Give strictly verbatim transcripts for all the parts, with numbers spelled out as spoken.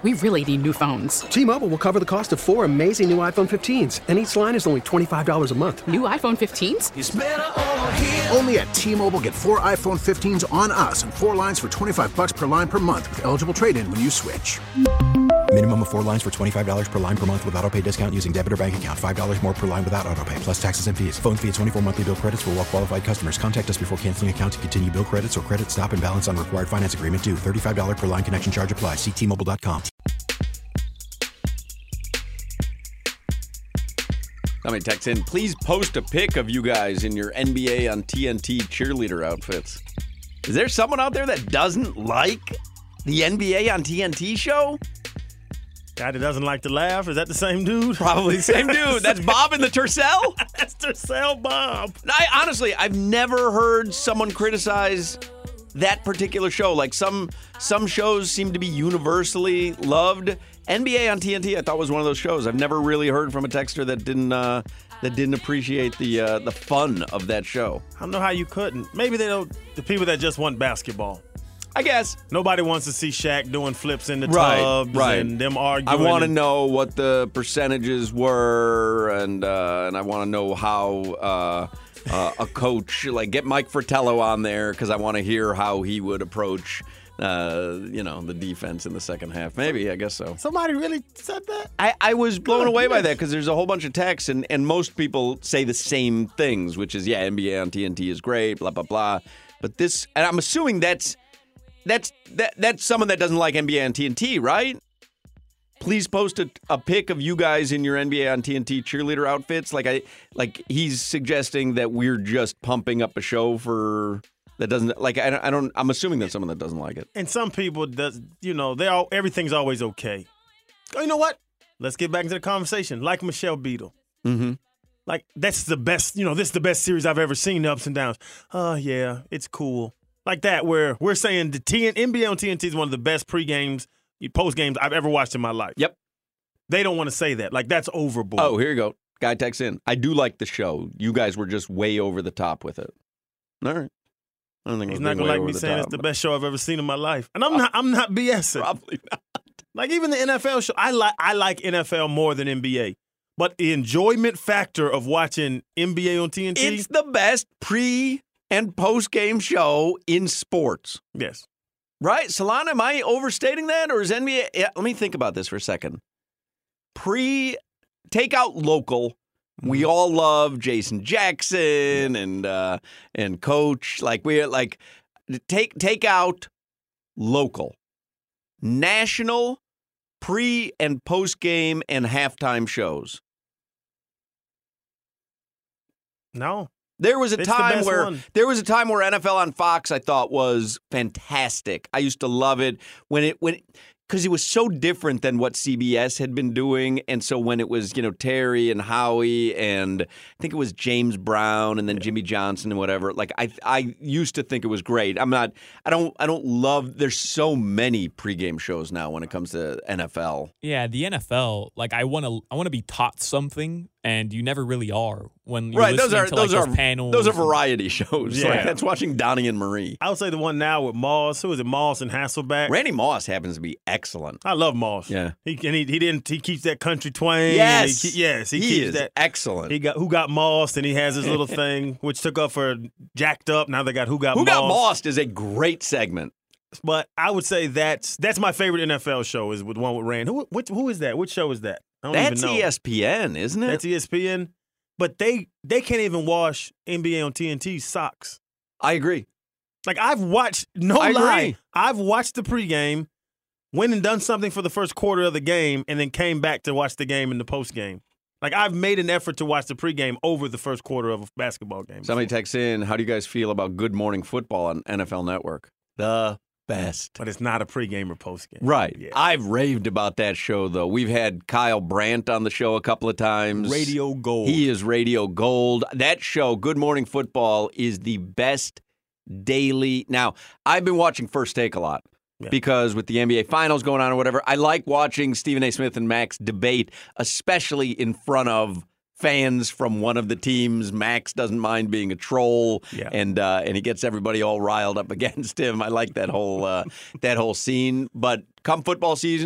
we really need new phones. T-Mobile will cover the cost of four amazing new iPhone fifteens, and each line is only twenty-five dollars a month. New iPhone fifteens? It's better over here. Only at T-Mobile, get four iPhone fifteens on us and four lines for twenty-five dollars per line per month with eligible trade-in when you switch. Minimum of four lines for twenty-five dollars per line per month with autopay discount using debit or bank account. five dollars more per line without autopay, plus taxes and fees. Phone fee at twenty-four monthly bill credits for well-qualified customers. Contact us before canceling account to continue bill credits or credit stop and balance on required finance agreement due. thirty-five dollars per line connection charge applies. See T Mobile dot com. Somebody text in, please post a pic of you guys in your N B A on T N T cheerleader outfits. Is there someone out there that doesn't like the N B A on T N T show? Guy that doesn't like to laugh? Is that the same dude? Probably the same dude. That's Bob in the Tercel? That's Tercel Bob. I, honestly, I've never heard someone criticize that particular show. Like some some shows seem to be universally loved. N B A on T N T, I thought was one of those shows. I've never really heard from a texter that didn't uh, that didn't appreciate the uh, the fun of that show. I don't know how you couldn't. Maybe they don't. The people that just want basketball. I guess. Nobody wants to see Shaq doing flips in the right, tubs right. and them arguing. I want to know what the percentages were, and uh, and I want to know how uh, uh, a coach, like get Mike Fratello on there, because I want to hear how he would approach, uh, you know, the defense in the second half. Maybe, I guess so. Somebody really said that? I, I was blown away by that, because there's a whole bunch of texts, and, and most people say the same things, which is, yeah, N B A on T N T is great, blah, blah, blah. But this, and I'm assuming that's, That's that. That's someone that doesn't like N B A on T N T, right? Please post a, a pic of you guys in your N B A on T N T cheerleader outfits. Like I, like he's suggesting that we're just pumping up a show for that doesn't like. I don't. I don't I'm assuming that's someone that doesn't like it. And some people does. You know, they all everything's always okay. Oh, you know what? Let's get back into the conversation. Like Michelle Beadle. Mm-hmm. Like that's the best. You know, this is the best series I've ever seen. The ups and downs. Oh yeah, it's cool. Like that, where we're saying the T N, N B A on T N T is one of the best pre-games, post-games I've ever watched in my life. Yep. They don't want to say that. Like, that's overboard. Oh, here you go. Guy texts in. I do like the show. You guys were just way over the top with it. All right. I don't think he's not gonna like me saying top, it's the best show I've ever seen in my life, and I'm not. I'm not BSing. Probably not. Like even the N F L show, I like. I like N F L more than N B A. But the enjoyment factor of watching N B A on T N T, it's the best pre and post-game show in sports. Yes. Right? Solana, am I overstating that? Or is N B A... Yeah, let me think about this for a second. Pre... Take out local. We all love Jason Jackson and uh, and Coach. Like, we like... Take, take out local. National, pre- and post-game and halftime shows. No. There was a it's time the where one. there was a time where N F L on Fox I thought was fantastic. I used to love it when it when because it was so different than what C B S had been doing, and so when it was you know Terry and Howie and I think it was James Brown and then yeah. Jimmy Johnson and whatever. Like I I used to think it was great. I'm not. I don't. I don't love. There's so many pregame shows now when it comes to N F L. Yeah, the N F L. Like I want to. I want to be taught something. And you never really are when you're right. listening Those are to those like are those panels. Those are variety shows. Yeah. Like that's watching Donnie and Marie. I would say the one now with Moss. Who is it? Moss and Hasselbeck. Randy Moss happens to be excellent. I love Moss. Yeah, he and he, he didn't. He keeps that country twang. Yes, he, yes, he, he keeps is that excellent. He got who got Moss, and he has his little thing, which took up for Jacked Up. Now they got who got who Moss. got Moss is a great segment. But I would say that's that's my favorite N F L show is with one with Rand. Who which, who is that? Which show is that? I don't that's even know. E S P N, isn't it? That's E S P N. But they they can't even wash N B A on T N T socks. I agree. Like I've watched, no I lie, agree. I've watched the pregame, went and done something for the first quarter of the game, and then came back to watch the game in the postgame. Like I've made an effort to watch the pregame over the first quarter of a basketball game. Somebody texts in, how do you guys feel about Good Morning Football on N F L Network? The best. But it's not a pregame or postgame. Right. Yeah. I've raved about that show, though. We've had Kyle Brandt on the show a couple of times. Radio Gold. He is Radio Gold. That show, Good Morning Football, is the best daily. Now, I've been watching First Take a lot. Yeah. Because with the N B A Finals going on or whatever, I like watching Stephen A. Smith and Max debate, especially in front of fans from one of the teams. Max doesn't mind being a troll, yeah. and uh, and he gets everybody all riled up against him. I like that whole uh, that whole scene. But come football season,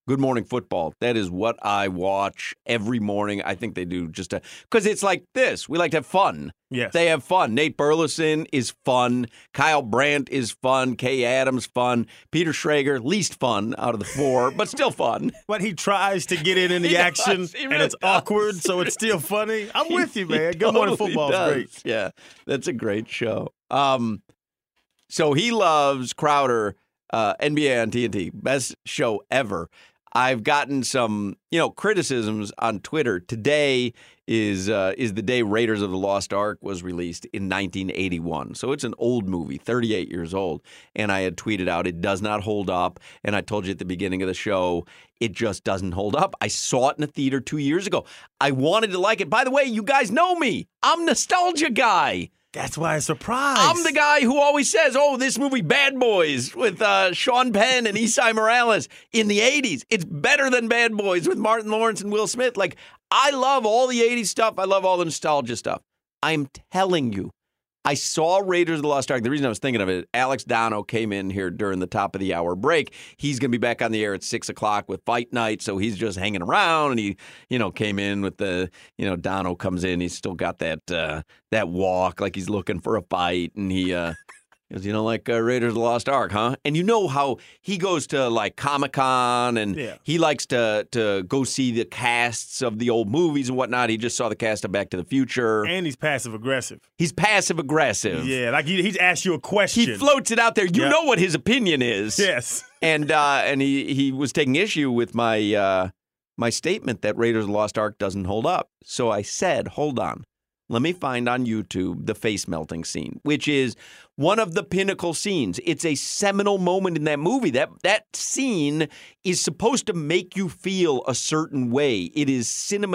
Good Morning Football. That is what I watch every morning. I think they do just a because it's like this. We like to have fun. Yes. They have fun. Nate Burleson is fun. Kyle Brandt is fun. Kay Adams fun. Peter Schrager least fun out of the four, but still fun. But he tries to get in in the He action, does. He and really it's does. awkward, so it's still funny. I'm He- with you, he man. Good Morning totally Football is does. great. Yeah, that's a great show. Um, so he loves Crowder, uh, N B A on T N T, best show ever. I've gotten some, you know, criticisms on Twitter. Today is uh, is the day Raiders of the Lost Ark was released in nineteen eighty-one. So it's an old movie, thirty-eight years old. And I had tweeted out, it does not hold up. And I told you at the beginning of the show, it just doesn't hold up. I saw it in the theater two years ago. I wanted to like it. By the way, you guys know me. I'm nostalgia guy. That's why I'm surprised. I'm the guy who always says, oh, this movie Bad Boys with uh, Sean Penn and Esai Morales in the eighties. It's better than Bad Boys with Martin Lawrence and Will Smith. Like, I love all the eighties stuff. I love all the nostalgia stuff. I'm telling you, I saw Raiders of the Lost Ark. The reason I was thinking of it, Alex Dono came in here during the top of the hour break. He's going to be back on the air at six o'clock with Fight Night, so he's just hanging around. And he, you know, came in with the, you know, Dono comes in. He's still got that uh, that walk like he's looking for a fight. And he uh, goes, you know, like uh, Raiders of the Lost Ark, huh? And you know how he goes to, like, Comic-Con, and Yeah. he likes to, to go see the casts of the old movies and whatnot. He just saw the cast of Back to the Future. And he's passive aggressive. He's passive aggressive. Yeah, like he, he's asked you a question. He floats it out there. You Yep. know what his opinion is. Yes. And uh, and he, he was taking issue with my uh, my statement that Raiders of the Lost Ark doesn't hold up. So I said, hold on. Let me find on YouTube the face melting scene, which is one of the pinnacle scenes. It's a seminal moment in that movie. That that scene is supposed to make you feel a certain way. It is cinema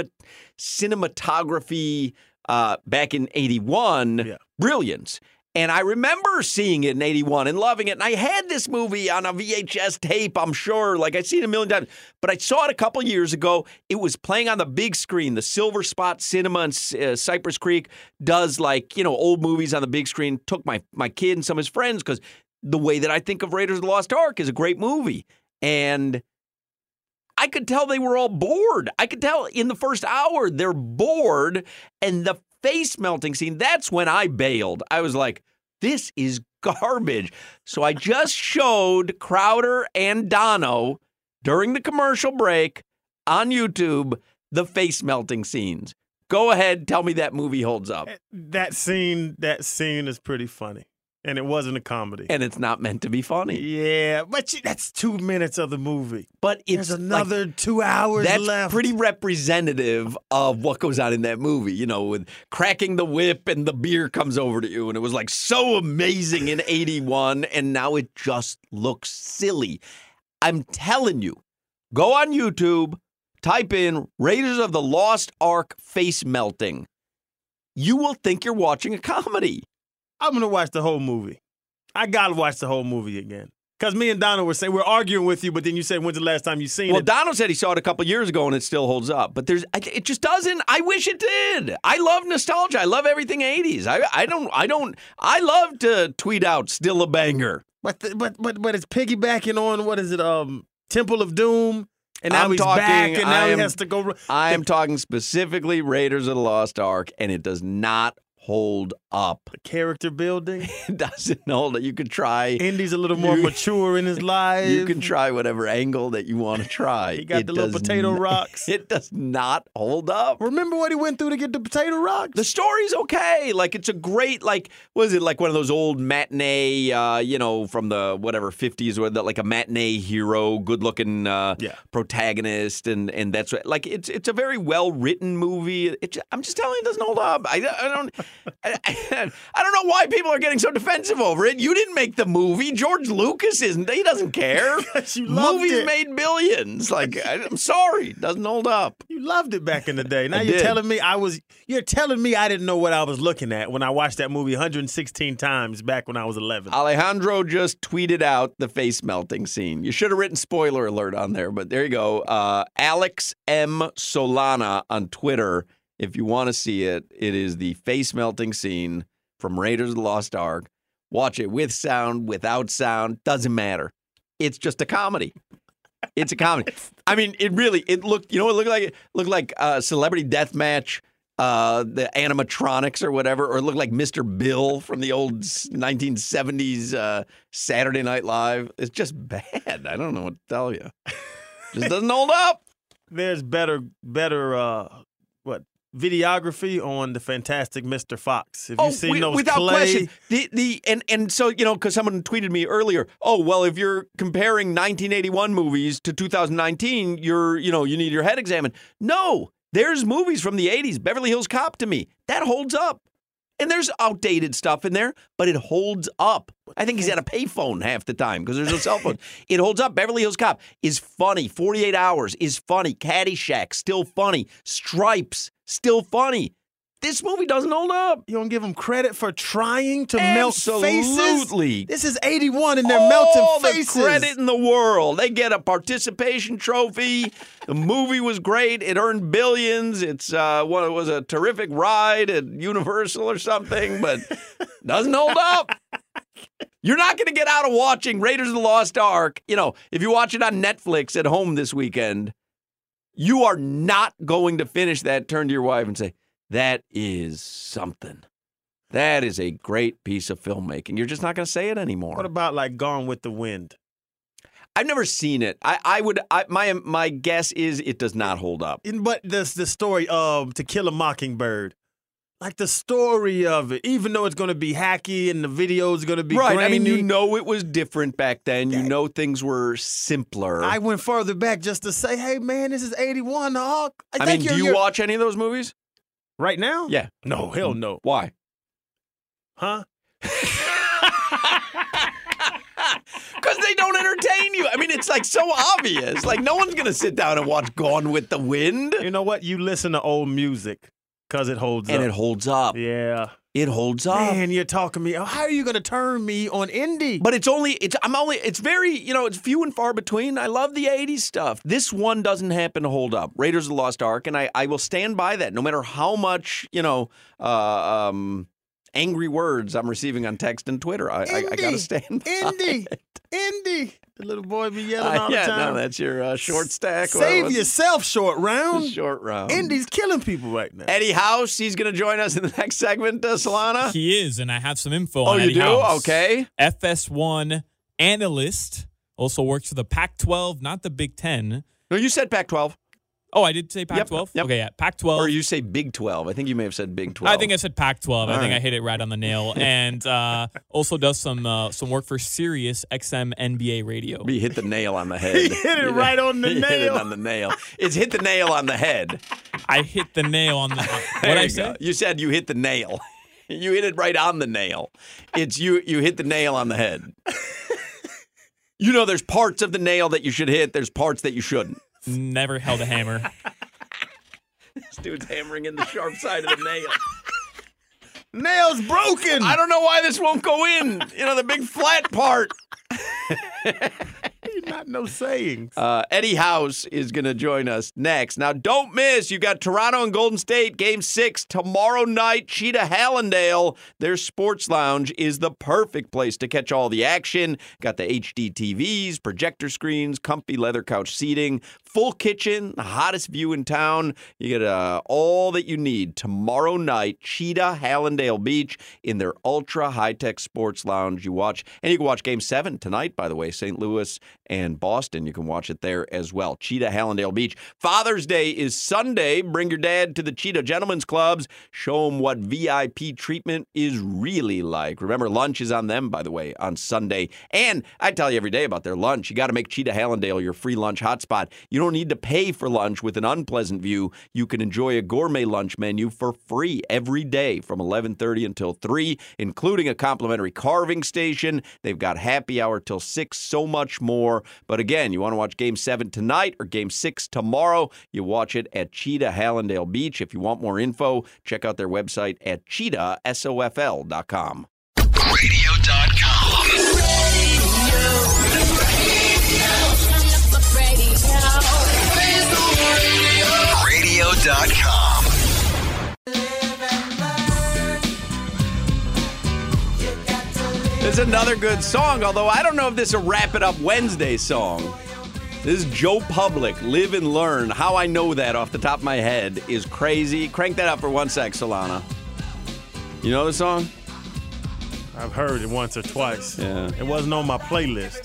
cinematography uh, back in eighty-one, Yeah. brilliance. And I remember seeing it in eighty-one and loving it. And I had this movie on a V H S tape, I'm sure. Like, I'd seen it a million times. But I saw it a couple years ago. It was playing on the big screen. The Silver Spot Cinema in uh, Cypress Creek does, like, you know, old movies on the big screen. Took my, my kid and some of his friends because the way that I think of Raiders of the Lost Ark is a great movie. And I could tell they were all bored. I could tell in the first hour they're bored. And the face melting scene, that's when I bailed. I was like, this is garbage. So I just showed Crowder and Dono during the commercial break on YouTube the face melting scenes. Go ahead, tell me that movie holds up. That scene, that scene is pretty funny. And it wasn't a comedy. And it's not meant to be funny. Yeah, but you, that's two minutes of the movie. But it's There's another like, two hours that's left. pretty representative of what goes on in that movie, you know, with cracking the whip and the beer comes over to you. And it was like so amazing in eighty-one, and now it just looks silly. I'm telling you, go on YouTube, type in Raiders of the Lost Ark face melting. You will think you're watching a comedy. I'm going to watch the whole movie. I got to watch the whole movie again. Because me and Donna were saying, we're arguing with you, but then you said, when's the last time you seen Well, it? Dono said he saw it a couple years ago and it still holds up. But there's, it just doesn't. I wish it did. I love nostalgia. I love everything eighties. I, I don't, I don't, I love to tweet out still a banger. But, the, but but but it's piggybacking on, what is it, um, Temple of Doom? And now I'm he's talking- back, and now I am- he has to go. I am talking specifically Raiders of the Lost Ark, and it does not hold up. Character building. It doesn't hold up. You could try. Indy's a little more You- mature in his life. You can try whatever angle that you want to try. He got It the little does potato n- rocks. It does not hold up. Remember what he went through to get the potato rocks? The story's okay. Like, it's a great, like, what is it, like one of those old matinee, uh, you know, from the whatever fifties, where the, like a matinee hero, good-looking uh, Yeah. protagonist, and and that's what, like, it's it's a very well-written movie. It, ju- I'm just telling you, it doesn't hold up. I, I don't, I, I don't know why people are getting so defensive over it. You didn't make the movie. George Lucas isn't. He doesn't care. You loved Movies it. made billions. Like, I, I'm sorry, it doesn't hold up. You loved it back in the day. Now I you're did. telling me I was. You're telling me I didn't know what I was looking at when I watched that movie one hundred sixteen times back when I was eleven. Alejandro just tweeted out the face melting scene. You should have written spoiler alert on there, but there you go. Uh, Alex M. Solana on Twitter. If you want to see it, it is the face melting scene from Raiders of the Lost Ark. Watch it with sound, without sound, doesn't matter. It's just a comedy. It's a comedy. I mean, it really, it looked, you know, it looked like, it looked like uh, Celebrity Deathmatch, uh, the animatronics or whatever, or it looked like Mister Bill from the old nineteen seventies uh, Saturday Night Live. It's just bad. I don't know what to tell you. Just doesn't hold up. There's better, better, uh, what, videography on the Fantastic Mister Fox. Have you oh, seen wi- those without clay? question. The the and and so you know, because someone tweeted me earlier. Oh well, if you're comparing nineteen eighty-one movies to two thousand nineteen, you're you know you need your head examined. No, there's movies from the eighties. Beverly Hills Cop to me that holds up, and there's outdated stuff in there, but it holds up. I think he's at a payphone half the time because there's a cell phone. It holds up. Beverly Hills Cop is funny. forty-eight hours is funny. Caddyshack still funny. Stripes still funny. This movie doesn't hold up. You don't give them credit for trying to melt faces? Absolutely. This is eighty-one and they're All melting faces. the credit in the world. They get a participation trophy. The movie was great. It earned billions. It's uh, one. It was a terrific ride at Universal or something, but doesn't hold up. You're not going to get out of watching Raiders of the Lost Ark. You know, if you watch it on Netflix at home this weekend, you are not going to finish that, turn to your wife and say, that is something. That is a great piece of filmmaking. You're just not going to say it anymore. What about like Gone with the Wind? I've never seen it. I, I would. I, my my guess is it does not hold up. But the the story of To Kill a Mockingbird, like the story of it, even though it's going to be hacky and the video is going to be right. grainy, I mean, you know, it was different back then. You know, things were simpler. I went further back just to say, hey man, this is eighty-one. Hawk. I, I think mean, you're, do you you're... watch any of those movies? Right now? Yeah. No, hell no. Why? Huh? Because they don't entertain you. I mean, it's like so obvious. Like no one's gonna sit down and watch Gone with the Wind. You know what? You listen to old music because it holds and up. it holds up. Yeah. It holds up. Man, you're talking me. How are you going to turn me on indie? But it's only, it's I'm only, it's very, you know, it's few and far between. I love the eighties stuff. This one doesn't happen to hold up. Raiders of the Lost Ark, and I, I will stand by that no matter how much, you know, uh, um, angry words I'm receiving on text and Twitter. I, I, I got to stand by Indie. it. Indie. The little boy be yelling Uh, all yeah, the time. no, that's your uh, short stack. Save Well, yourself, short round. Short round. Indy's killing people right now. Eddie House, he's going to join us in the next segment, uh, Solana. He is, and I have some info Oh, on you Eddie do? House. Okay. F S one analyst, also works for the Pac twelve, not the Big Ten. No, you said Pac twelve. Oh, I did say Pac twelve? Yep. Okay, yeah, Pac twelve. Or you say Big twelve. I think you may have said Big twelve. I think I said Pac twelve. I All think right. I hit it right on the nail. And uh, also does some uh, some work for Sirius X M N B A radio. You hit the nail on the head. He hit it right on the You hit it nail. on the nail. It's hit the nail on the head. I hit the nail on the. There What I you say? go. You said you hit the nail. You hit it right on the nail. It's you. You hit the nail on the head. You know, there's parts of the nail that you should hit. There's parts that you shouldn't. Never held a hammer. This dude's hammering in the sharp side of the nail. Nail's broken. I don't know why this won't go in. You know, the big flat part. Not no sayings. Uh, Eddie House is going to join us next. Now, don't miss. You got Toronto and Golden State, Game six, tomorrow night. Cheetah Hallandale, their sports lounge, is the perfect place to catch all the action. Got the H D T Vs, projector screens, comfy leather couch seating, full kitchen, the hottest view in town. You get uh, all that you need tomorrow night. Cheetah Hallandale Beach in their ultra high-tech sports lounge. You watch, and you can watch Game seven tonight, by the way, Saint Louis and Boston. You can watch it there as well. Cheetah Hallandale Beach. Father's Day is Sunday. Bring your dad to the Cheetah Gentlemen's Clubs. Show them what V I P treatment is really like. Remember, lunch is on them, by the way, on Sunday. And I tell you every day about their lunch. You got to make Cheetah Hallandale your free lunch hotspot. You don't need to pay for lunch with an unpleasant view. You can enjoy a gourmet lunch menu for free every day from eleven thirty until three, including a complimentary carving station. They've got happy hour till six, so much more. But again, you want to watch Game seven tonight or Game six tomorrow, you watch it at Cheetah Hallandale Beach. If you want more info, check out their website at cheetah sofl dot com. radio dot com. radio dot com. There's another good song, although I don't know if this is a Wrap It Up Wednesday song. This is Joe Public, Live and Learn. How I know that off the top of my head is crazy. Crank that up for one sec, Solana. You know the song? I've heard it once or twice. Yeah. It wasn't on my playlist.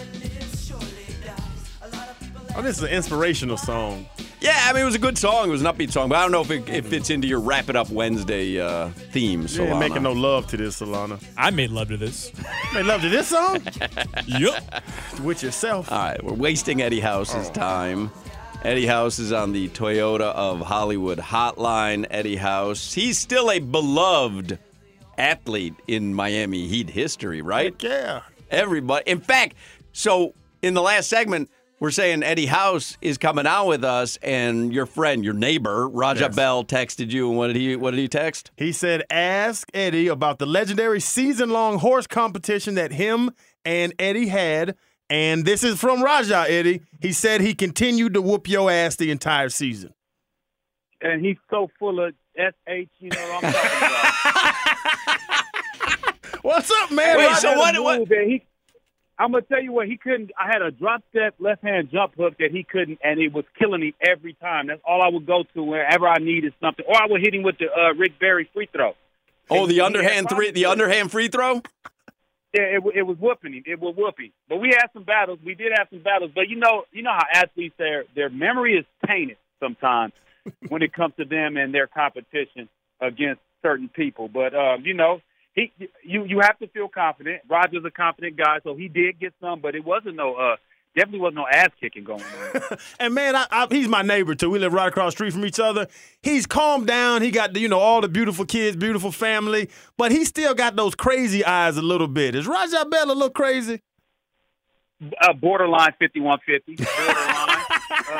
Oh, this is an inspirational song. Yeah, I mean, it was a good song. It was an upbeat song, but I don't know if it, it fits into your Wrap It Up Wednesday uh, theme, You Solana. ain't making no love to this, Solana. I made love to this. Made love to this song? Yup. With yourself. All right, we're wasting Eddie House's time. Eddie House is on the Toyota of Hollywood hotline. Eddie House, he's still a beloved athlete in Miami Heat history, right? Heck yeah. Everybody. In fact, so in the last segment, we're saying Eddie House is coming out with us, and your friend, your neighbor, Raja Yes. Bell, texted you. And what did he? What did he text? He said, ask Eddie about the legendary season-long horse competition that him and Eddie had. And this is from Raja, Eddie. He said he continued to whoop your ass the entire season. And he's so full of S H, you know what I'm talking about. What's up, man? Wait, Raja? so what- Move, what- man. He, I'm going to tell you what, he couldn't. I had a drop step, left-hand jump hook that he couldn't, and it was killing him every time. That's all I would go to whenever I needed something. Or I would hit him with the uh, Rick Barry free throw. Oh, And the he had underhand three, problems the with it. underhand free throw. Yeah, it, it was whooping him. It was whooping. But we had some battles. We did have some battles. But you know, you know how athletes their their memory is tainted sometimes when it comes to them and their competition against certain people. But um, you know, he you you have to feel confident. Roger's a confident guy, so he did get some, but it wasn't no uh definitely wasn't no ass kicking going on. And, man, I, I, he's my neighbor, too. We live right across the street from each other. He's calmed down. He got, you know, all the beautiful kids, beautiful family. But he still got those crazy eyes a little bit. Is Raja Bell a little crazy? Uh, borderline fifty-one fifty. Borderline. uh,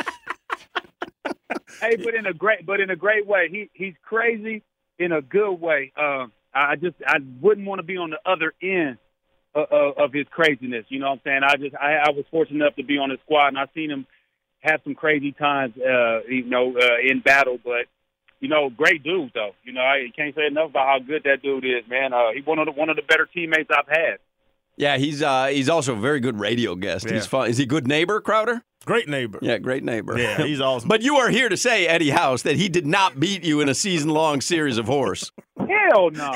hey, but in a great, but in a great way. He he's crazy in a good way. Uh, I just I wouldn't want to be on the other end of, of, of his craziness. You know what I'm saying? I just I, I was fortunate enough to be on his squad, and I've seen him have some crazy times. Uh, you know, uh, in battle, but. You know, great dude though. You know, I can't say enough about how good that dude is, man. Uh, he's one of the one of the better teammates I've had. Yeah, he's uh, he's also a very good radio guest. Yeah. He's fun. Is he a good neighbor, Crowder? Great neighbor. Yeah, great neighbor. Yeah, he's awesome. But you are here to say, Eddie House, that he did not beat you in a season-long series of horse. Hell no.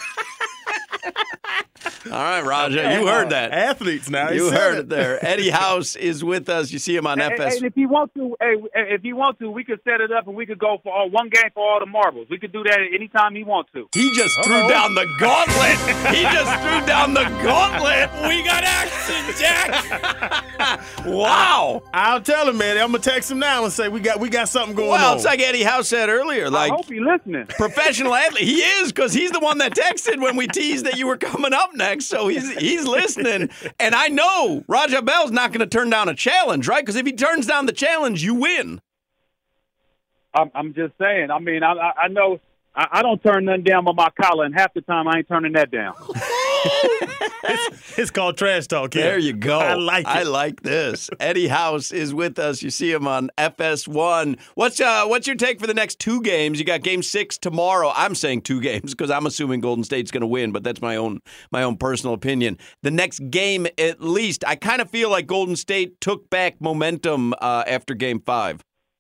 All right, Raja, you heard that. Athletes now. He You said heard it there. Eddie House is with us. You see him on Hey, F S. and if you want to, hey, if you want to, we could set it up and we could go for all, one game for all the marbles. We could do that anytime you want to. He just threw down the gauntlet. He just threw down the gauntlet. We got action, Jack. Wow. I'll tell him, man. I'm gonna text him now and say we got we got something going Well, on. it's like Eddie House said earlier. Like, I hope he's listening. professional athlete. He is, because he's the one that texted when we teased that you were coming up next. So he's he's listening. And I know Raja Bell's not going to turn down a challenge, right? Because if he turns down the challenge, you win. I'm, I'm just saying. I mean, I, I, I know I, I don't turn nothing down but my collar, and half the time I ain't turning that down. it's, it's called trash talk. Yeah. There you go. I like it. I like this. Eddie House is with us. You see him on F S one. What's uh what's your take for the next two games? You got game six tomorrow. I'm saying two games because I'm assuming Golden State's going to win, but that's my own my own personal opinion. The next game, at least, I kind of feel like Golden State took back momentum uh, after game five.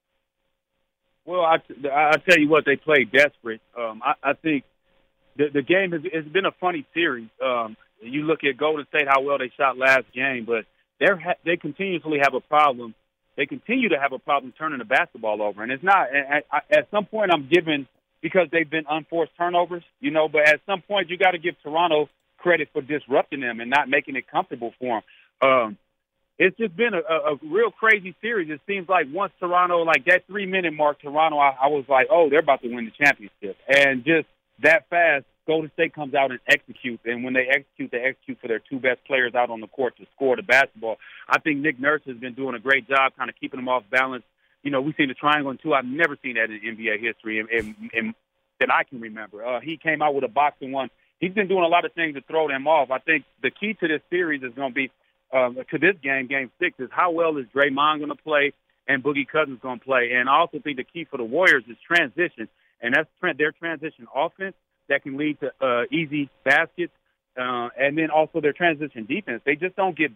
Well, I, I tell you what, they played desperate. Um, I, I think the, the game has it's been a funny series. Um, you look at Golden State, how well they shot last game, but they're ha- they continuously have a problem. They continue to have a problem turning the basketball over, and it's not. At, at some point, I'm giving because they've been unforced turnovers, you know. But at some point, you got to give Toronto credit for disrupting them and not making it comfortable for them. Um, It's just been a, a, a real crazy series. It seems like once Toronto, like that three-minute mark, Toronto, I, I was like, oh, they're about to win the championship. And just that fast, Golden State comes out and executes. And when they execute, they execute for their two best players out on the court to score the basketball. I think Nick Nurse has been doing a great job kind of keeping them off balance. You know, we've seen the triangle in two. I've never seen that in N B A history and, and, and that I can remember. Uh, he came out with a boxing one. He's been doing a lot of things to throw them off. I think the key to this series is going to be, Um, to this game, game six, is how well is Draymond going to play and Boogie Cousins going to play. And I also think the key for the Warriors is transition, and that's tra- their transition offense that can lead to uh, easy baskets, uh, and then also their transition defense. They just don't get back.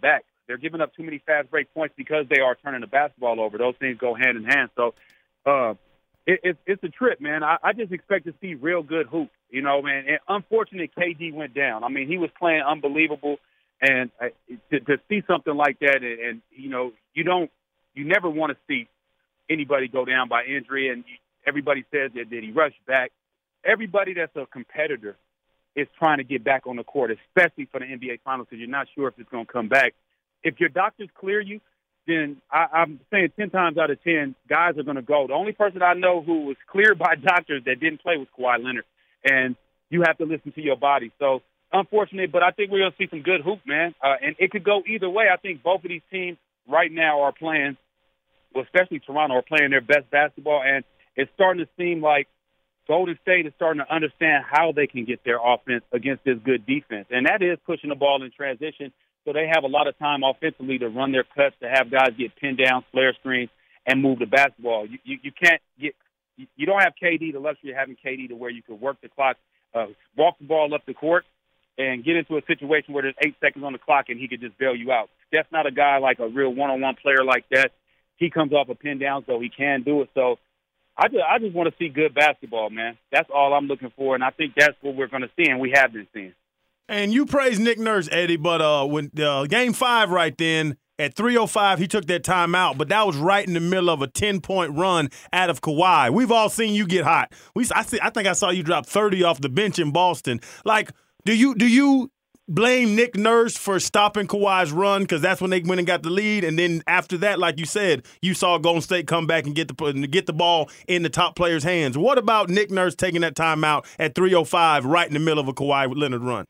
They're giving up too many fast break points because they are turning the basketball over. Those things go hand in hand. So uh, it, it, it's a trip, man. I, I just expect to see real good hoops, you know, man. And unfortunately, K D went down. I mean, he was playing unbelievable. And uh, to, to see something like that, and, and, you know, you don't, you never want to see anybody go down by injury. And everybody says that, that he rushed back. Everybody that's a competitor is trying to get back on the court, especially for the N B A Finals, because you're not sure if it's going to come back. If your doctors clear you, then I, I'm saying ten times out of ten, guys are going to go. The only person I know who was cleared by doctors that didn't play was Kawhi Leonard, and you have to listen to your body. So, unfortunate, but I think we're going to see some good hoop, man, uh, and it could go either way. I think both of these teams right now are playing, well, especially Toronto, are playing their best basketball, and it's starting to seem like Golden State is starting to understand how they can get their offense against this good defense, and that is pushing the ball in transition. So they have a lot of time offensively to run their cuts, to have guys get pinned down, flare screens, and move the basketball. You, you, you can't get – you don't have K D, the luxury of having K D to where you can work the clock, uh, walk the ball up the court, and get into a situation where there's eight seconds on the clock and he could just bail you out. Steph's not a guy like a real one-on-one player like that. He comes off a pin down, so he can do it. So I just, I just want to see good basketball, man. That's all I'm looking for, and I think that's what we're going to see, and we have been seeing. And you praise Nick Nurse, Eddie, but uh, when uh, game five right then, at three oh five, he took that timeout, but that was right in the middle of a ten-point run out of Kawhi. We've all seen you get hot. We, I, see, I think I saw you drop thirty off the bench in Boston. Like, do you do you blame Nick Nurse for stopping Kawhi's run because that's when they went and got the lead, and then after that, like you said, you saw Golden State come back and get the get the ball in the top player's hands. What about Nick Nurse taking that timeout at three oh five right in the middle of a Kawhi Leonard run?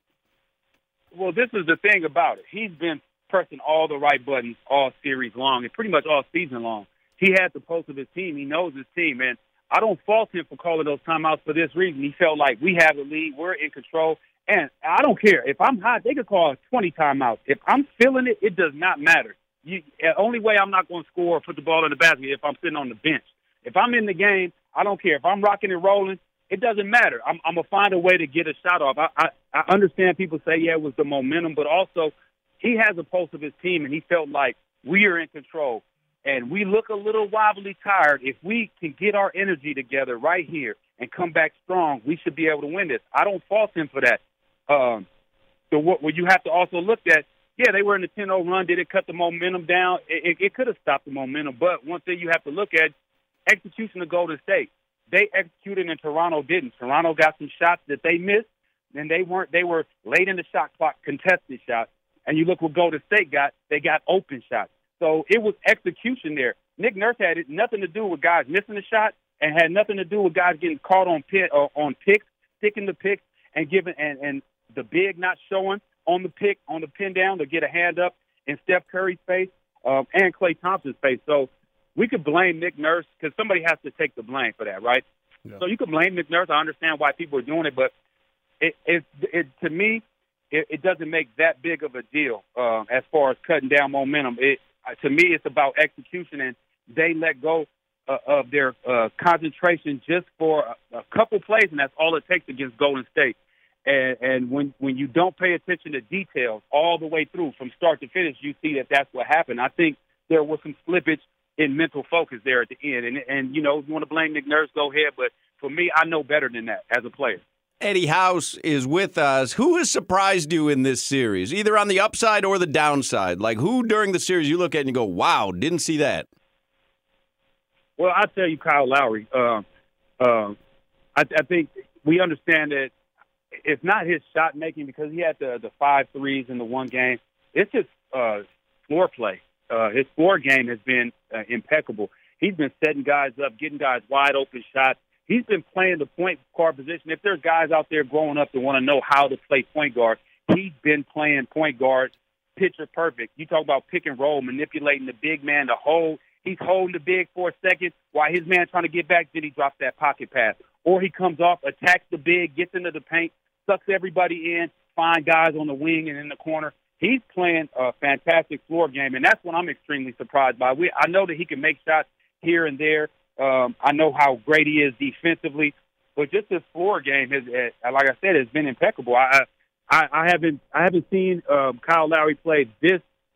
Well, this is the thing about it. He's been pressing all the right buttons all series long and pretty much all season long. He had the pulse of his team. He knows his team, and I don't fault him for calling those timeouts for this reason. He felt like we have the lead, we're in control, and I don't care. If I'm hot, they could call twenty timeouts. If I'm feeling it, it does not matter. You, the only way I'm not going to score or put the ball in the basket is if I'm sitting on the bench. If I'm in the game, I don't care. If I'm rocking and rolling, it doesn't matter. I'm, I'm going to find a way to get a shot off. I, I, I understand people say, yeah, it was the momentum, but also he has a pulse of his team, and he felt like we are in control. And we look a little wobbly tired. If we can get our energy together right here and come back strong, we should be able to win this. I don't fault him for that. Um, so what, what you have to also look at, yeah, they were in the ten oh run. Did it cut the momentum down? It, it, it could have stopped the momentum. But one thing you have to look at, execution of Golden State. They executed and Toronto didn't. Toronto got some shots that they missed, and they weren't. They were late in the shot clock, contested shots. And you look what Golden State got. They got open shots. So it was execution there. Nick Nurse had it nothing to do with guys missing the shot, and had nothing to do with guys getting caught on pit or on picks, sticking the picks, and giving and, and the big not showing on the pick on the pin down to get a hand up in Steph Curry's face um, and Klay Thompson's face. So we could blame Nick Nurse because somebody has to take the blame for that, right? Yeah. So you can blame Nick Nurse. I understand why people are doing it, but it, it, it to me, it, it doesn't make that big of a deal uh, as far as cutting down momentum. It to me, it's about execution, and they let go uh, of their uh, concentration just for a, a couple plays, and that's all it takes against Golden State. And, and when when you don't pay attention to details all the way through from start to finish, you see that that's what happened. I think there was some slippage in mental focus there at the end. And, and you know, if you want to blame Nick Nurse, go ahead. But for me, I know better than that as a player. Eddie House is with us. Who has surprised you in this series, either on the upside or the downside? Like, who during the series you look at and you go, wow, didn't see that? Well, I'll tell you, Kyle Lowry. Uh, uh, I, I think we understand that it's not his shot making because he had the, the five threes in the one game. It's his uh, floor play. Uh, his floor game has been uh, impeccable. He's been setting guys up, getting guys wide open shots. He's been playing the point guard position. If there's guys out there growing up that want to know how to play point guard, he's been playing point guard picture perfect. You talk about pick and roll, manipulating the big man to hold. He's holding the big for a second while his man trying to get back, then he drops that pocket pass. Or he comes off, attacks the big, gets into the paint, sucks everybody in, find guys on the wing and in the corner. He's playing a fantastic floor game, and that's what I'm extremely surprised by. We, I know that he can make shots here and there. Um, I know how great he is defensively, but just his floor game has, uh, like I said, has been impeccable. I, I, I haven't, I haven't seen um, Kyle Lowry play this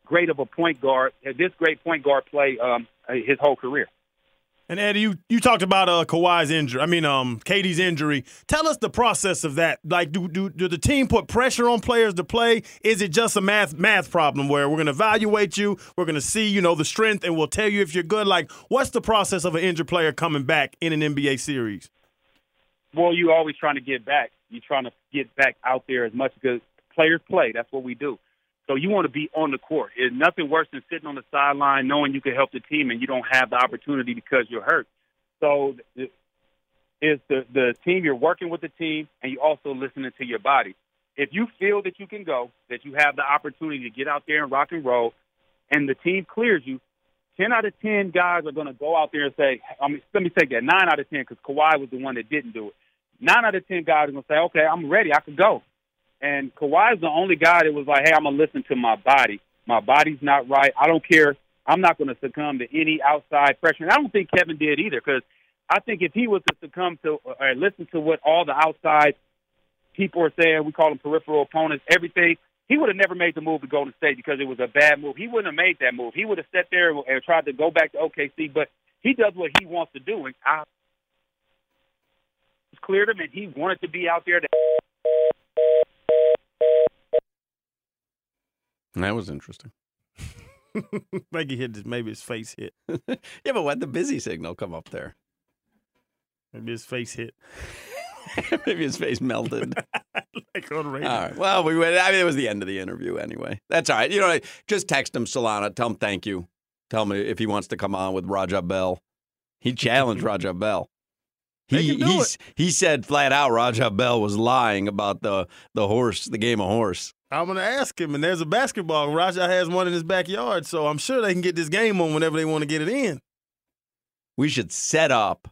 great of a point guard, had this great point guard play um, his whole career. And Eddie, you, you talked about uh, Kawhi's injury. I mean, um, K D's injury. Tell us the process of that. Like, do do do the team put pressure on players to play? Is it just a math math problem where we're going to evaluate you, we're going to see, you know, the strength, and we'll tell you if you're good? Like, what's the process of an injured player coming back in an N B A series? Well, you're always trying to get back. You're trying to get back out there as much because players play. That's what we do. So you want to be on the court. It's nothing worse than sitting on the sideline knowing you can help the team and you don't have the opportunity because you're hurt. So it's the, the team, you're working with the team, and you're also listening to your body. If you feel that you can go, that you have the opportunity to get out there and rock and roll, and the team clears you, ten out of ten guys are going to go out there and say, I mean, let me take that, nine out of ten, because Kawhi was the one that didn't do it. nine out of ten guys are going to say, okay, I'm ready, I can go. And Kawhi's the only guy that was like, hey, I'm going to listen to my body. My body's not right. I don't care. I'm not going to succumb to any outside pressure. And I don't think Kevin did either, because I think if he was to succumb to or listen to what all the outside people are saying, we call them peripheral opponents, everything, he would have never made the move to Golden State because it was a bad move. He wouldn't have made that move. He would have sat there and tried to go back to O K C, but he does what he wants to do. And I, it's clear to him, and he wanted to be out there to That was interesting. Like he hit, his, maybe his face hit. Yeah, but why'd the busy signal come up there? Maybe his face hit. Maybe his face melted. Like on radio. All right. Well, we went. I mean, it was the end of the interview anyway. That's all right. You know, just text him, Solana. Tell him thank you. Tell him if he wants to come on with Raja Bell. He challenged Raja Bell. He do he's, it. he said flat out Raja Bell was lying about the the horse, the game of horse. I'm going to ask him, and there's a basketball. Raja has one in his backyard, so I'm sure they can get this game on whenever they want to get it in. We should set up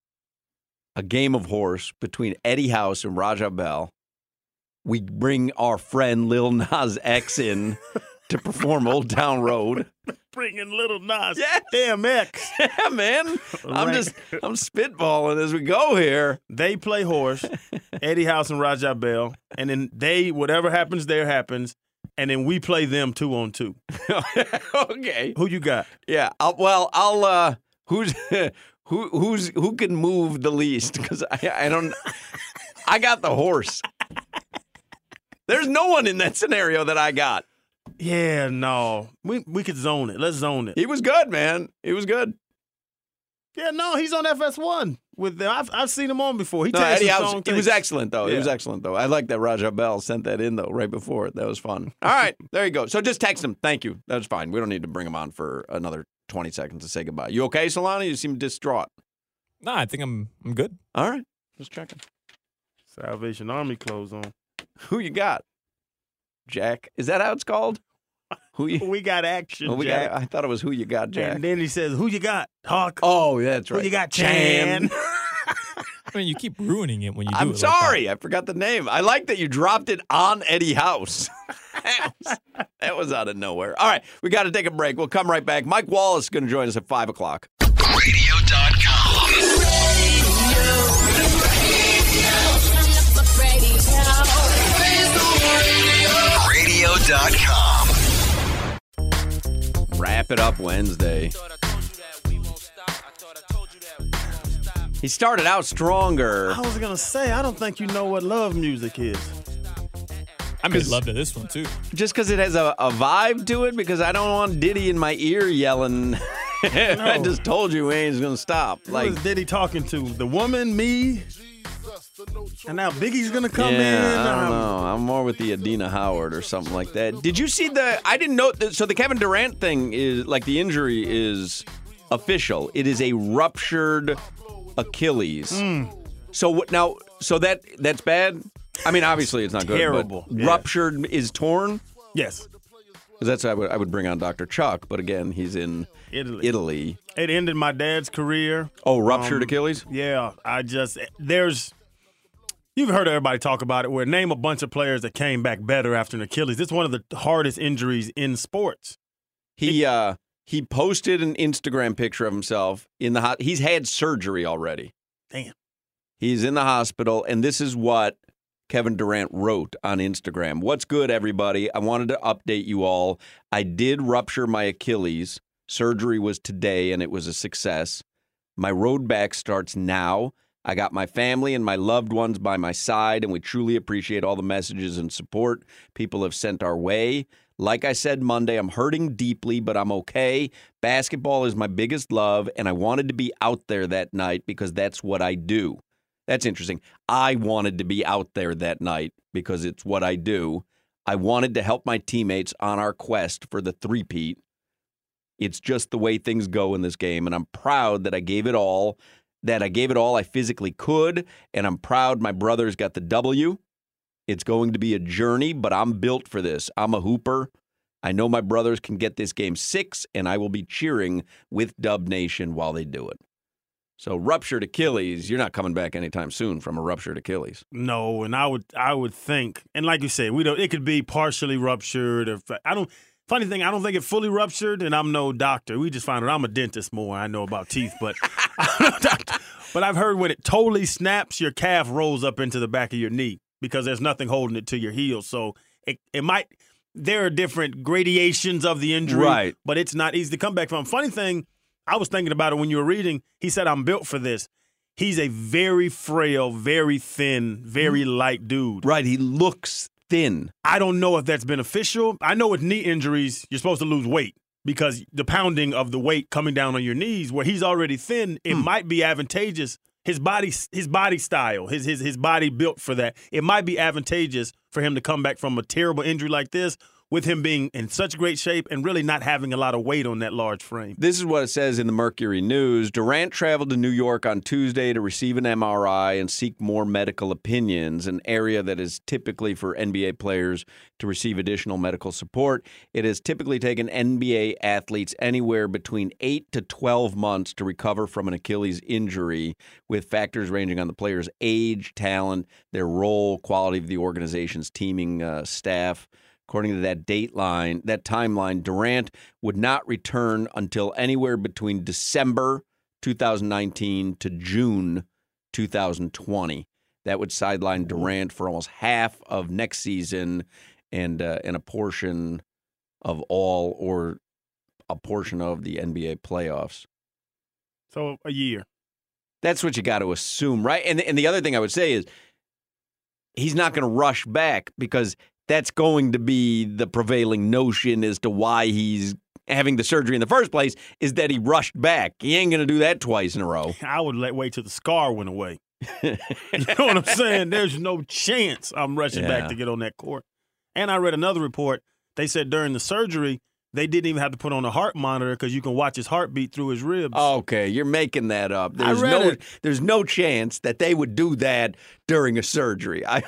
a game of horse between Eddie House and Raja Bell. We bring our friend Lil Nas X in to perform Old Town Road. Bringing Little Nas. Yes. Damn X. Yeah, man. I'm just, I'm spitballing as we go here. They play horse, Eddie House and Raja Bell, and then they, whatever happens there happens, and then we play them two on two. Okay. Who you got? Yeah. I'll, well, I'll, uh, who's, who, who's, who can move the least? Because I, I don't, I got the horse. There's no one in that scenario that I got. Yeah, no. We we could zone it. Let's zone it. He was good, man. He was good. Yeah, no, he's on F S one. With the, I've I've seen him on before. He No, tells Eddie some House, strong he was things. excellent, though. He Yeah. was excellent, though. I like that Raja Bell sent that in, though, right before it. That was fun. All right, there you go. So just text him. Thank you. That's fine. We don't need to bring him on for another twenty seconds to say goodbye. You okay, Solana? You seem distraught. Nah, I think I'm I'm good. All right. Just checking. Salvation Army clothes on. Who you got? Jack? Is that how it's called? Who you? We got action, Oh, we Jack. got, I thought it was who you got, Jack. And then he says, "Who you got, Hawk? Oh, yeah, that's right. Who you got, Chan?" I mean, you keep ruining it when you do I'm it. sorry. I forgot the name. I like that you dropped it on Eddie House. that, was, that was out of nowhere. All right, we got to take a break. We'll come right back. Mike Wallace is going to join us at five o'clock. radio dot com. radio dot com. Wrap it up Wednesday. He started out stronger. I was gonna say, I don't think you know what love music is. I made love to this one too. Just because it has a, a vibe to it, because I don't want Diddy in my ear yelling. I just told you he ain't going to stop. Who Like, is Diddy talking to? The woman, me? And now Biggie's gonna come yeah, in. I don't Um, know. I'm more with the Adina Howard or something like that. Did you see the? I didn't know. That, so the Kevin Durant thing is like the injury is official. It is a ruptured Achilles. Mm. So what now? So that that's bad. I mean, obviously it's not good. Terrible. But Yeah. Ruptured is torn. Yes. Because that's I would I would bring on Doctor Chuck, but again he's in Italy. Italy. It ended my dad's career. Oh, ruptured Um, Achilles. Yeah, I just there's you've heard everybody talk about it. Where name a bunch of players that came back better after an Achilles. It's one of the hardest injuries in sports. He uh he posted an Instagram picture of himself in the hot. He's had surgery already. Damn. He's in the hospital, and this is what Kevin Durant wrote on Instagram. What's good, everybody? I wanted to update you all. I did rupture my Achilles. Surgery was today, and it was a success. My road back starts now. I got my family and my loved ones by my side, and we truly appreciate all the messages and support people have sent our way. Like I said Monday, I'm hurting deeply, but I'm okay. Basketball is my biggest love, and I wanted to be out there that night because that's what I do. That's interesting. I wanted to be out there that night because it's what I do. I wanted to help my teammates on our quest for the three-peat. It's just the way things go in this game, and I'm proud that I gave it all, that I gave it all I physically could, and I'm proud my brothers got the W. It's going to be a journey, but I'm built for this. I'm a hooper. I know my brothers can get this game six, and I will be cheering with Dub Nation while they do it. So ruptured Achilles, you're not coming back anytime soon from a ruptured Achilles. No, and I would I would think, and like you said, we don't. It could be partially ruptured. Or I don't. Funny thing, I don't think it fully ruptured, and I'm no doctor. We just found out I'm a dentist more. I know about teeth, but I'm no doctor. But I've heard when it totally snaps, your calf rolls up into the back of your knee because there's nothing holding it to your heel. So it it might. There are different gradations of the injury, right? But it's not easy to come back from. Funny thing, I was thinking about it when you were reading. He said, "I'm built for this." He's a very frail, very thin, very light dude. Right. He looks thin. I don't know if that's beneficial. I know with knee injuries, you're supposed to lose weight because the pounding of the weight coming down on your knees, where he's already thin, it hmm. might be advantageous. His body, his body style, his his his body built for that. It might be advantageous for him to come back from a terrible injury like this with him being in such great shape and really not having a lot of weight on that large frame. This is what it says in the Mercury News. Durant traveled to New York on Tuesday to receive an M R I and seek more medical opinions, an area that is typically for N B A players to receive additional medical support. It has typically taken N B A athletes anywhere between eight to twelve months to recover from an Achilles injury, with factors ranging on the player's age, talent, their role, quality of the organization's teaming uh, staff. According to that dateline, that timeline, Durant would not return until anywhere between December twenty nineteen to June twenty twenty. That would sideline Durant for almost half of next season and uh, and a portion of all or a portion of the N B A playoffs. So a year. That's what you got to assume, right? And and the other thing I would say is he's not going to rush back because that's going to be the prevailing notion as to why he's having the surgery in the first place, is that he rushed back. He ain't going to do that twice in a row. I would let wait till the scar went away. You know what I'm saying? There's no chance I'm rushing Yeah. back to get on that court. And I read another report. They said during the surgery, they didn't even have to put on a heart monitor because you can watch his heartbeat through his ribs. Okay, you're making that up. I There's read no it. there's no chance that they would do that during a surgery. I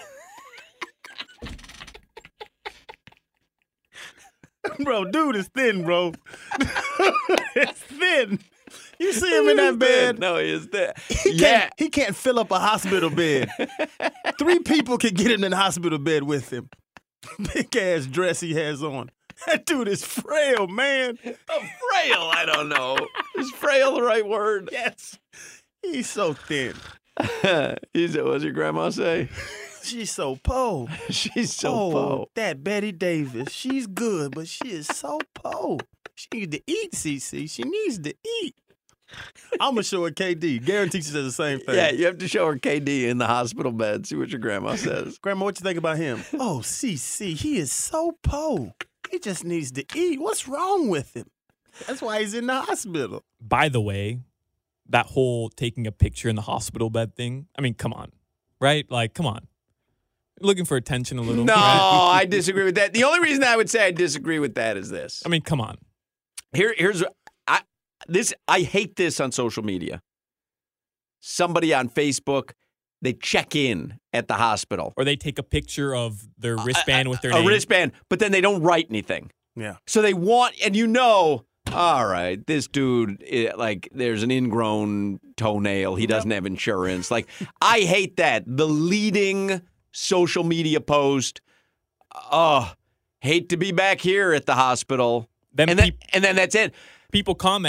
Bro, dude is thin, bro. It's thin. You see him in that bed? No, he is there. He Yeah. can't, he can't fill up a hospital bed. Three people can get in a hospital bed with him. Big ass dress he has on. That dude is frail, man. Oh, frail, I don't know. Is frail the right word? Yes. He's so thin. He's, what does your grandma say? She's so po. She's so oh, po. that Betty Davis. She's good, but she is so po. She needs to eat, C C. She needs to eat. I'm going to show her K D. Guarantee she says the same thing. Yeah, you have to show her K D in the hospital bed. See what your grandma says. Grandma, what you think about him? Oh, C C, he is so po. He just needs to eat. What's wrong with him? That's why he's in the hospital. By the way, that whole taking a picture in the hospital bed thing, I mean, come on, right? Like, come on. Looking for attention a little. No, right? I disagree with that. The only reason I would say I disagree with that is this. I mean, come on. Here, here's I this I hate this on social media. Somebody on Facebook, they check in at the hospital. Or they take a picture of their wristband a, with their a name. wristband, but then they don't write anything. Yeah. So they want, and you know, all right, this dude, eh, like, there's an ingrown toenail. He doesn't have insurance. Like, I hate that. The leading social media post, oh, hate to be back here at the hospital. Then and, then, peop- and then that's it. People comment,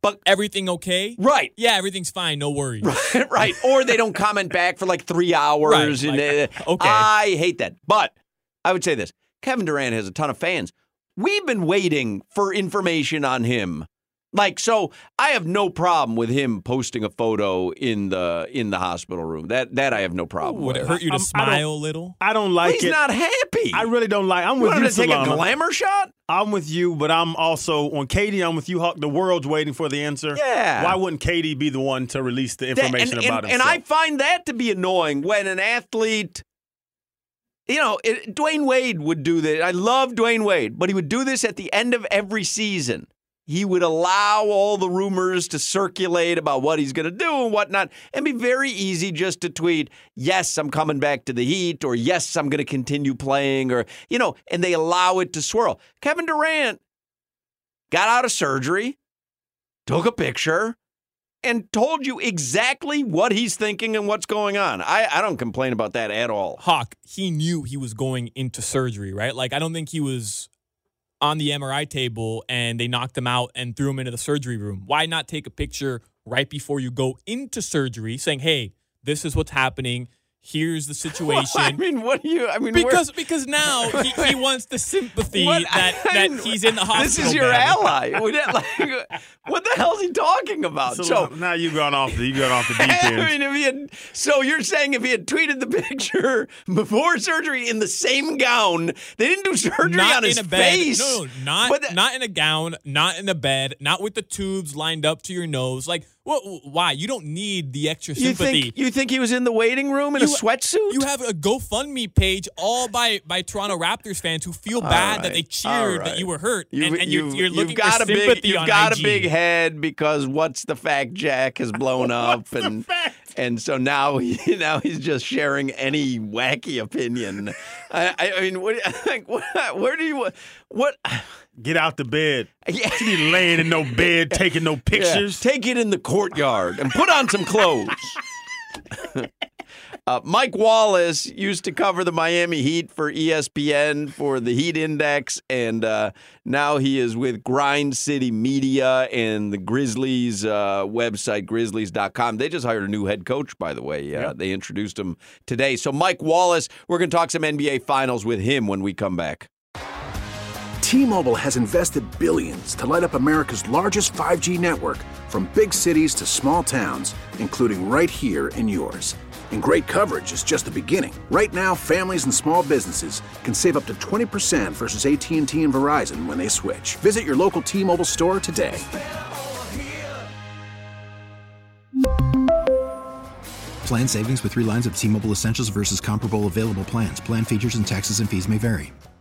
But everything okay? Right. Yeah, everything's fine. No worries. Right. right. Or they don't comment back for like three hours. Right, And, like, uh, okay. I hate that. But I would say this. Kevin Durant has a ton of fans. We've been waiting for information on him. Like, so I have no problem with him posting a photo in the in the hospital room. That that I have no problem Would with. it hurt you to I'm- I smile don't- a little? I don't like He's it. not happy. I really don't like. I'm You with want you, him to take a Solana. glamour shot? I'm with you, but I'm also on Katie. I'm with you, Hawk. The world's waiting for the answer. Yeah. Why wouldn't Katie be the one to release the That- information and, about and, himself? and I find that to be annoying when an athlete, you know, it, Dwayne Wade would do this. I love Dwayne Wade, but he would do this at the end of every season. He would allow all the rumors to circulate about what he's going to do and whatnot, and be very easy just to tweet, yes, I'm coming back to the Heat, or yes, I'm going to continue playing, or, you know, and they allow it to swirl. Kevin Durant got out of surgery, took a picture, and told you exactly what he's thinking and what's going on. I, I don't complain about that at all. Hawk, he knew he was going into surgery, right? Like, I don't think he was on the M R I table and they knocked him out and threw him into the surgery room. Why not take a picture right before you go into surgery saying, hey, this is what's happening. Here's the situation. I mean, what do you, I mean, Because because now he, he wants the sympathy What? that, I that mean, he's in the hospital This is your bed. ally. What like, what the hell is he talking about? so, So, now you gone off the you gone off the deep end. I mean, if he had, so you're saying if he had tweeted the picture before surgery in the same gown, they didn't do surgery Not on his in a bed. face. No, no, not But the- not in a gown, not in a bed, not with the tubes lined up to your nose. Like, what? Why? You don't need the extra you sympathy. think you think he was in the waiting room in a You- sweatsuit? You have a GoFundMe page all by, by Toronto Raptors fans who feel bad that right, they cheered all that right. you were hurt, You've, and, and you're, you've- you're you've looking got for a big, sympathy You've on got I G. a big head because what's the fact Jack has blown up, and and so now he, now he's just sharing any wacky opinion. I, I, I mean, what, like, what, where do you what? Get out the bed. Yeah. You be laying in no bed, taking no pictures. Yeah, take it in the courtyard and put on some clothes. Uh, Mike Wallace used to cover the Miami Heat for E S P N for the Heat Index, and uh, now he is with Grind City Media and the Grizzlies uh, website, grizzlies dot com. They just hired a new head coach, by the way. Uh, Yeah. They introduced him today. So Mike Wallace, we're going to talk some N B A Finals with him when we come back. T-Mobile has invested billions to light up America's largest five G network, from big cities to small towns, including right here in yours. And great coverage is just the beginning. Right now, families and small businesses can save up to twenty percent versus A T and T and Verizon when they switch. Visit your local T-Mobile store today. Plan savings with three lines of T-Mobile Essentials versus comparable available plans. Plan features and taxes and fees may vary.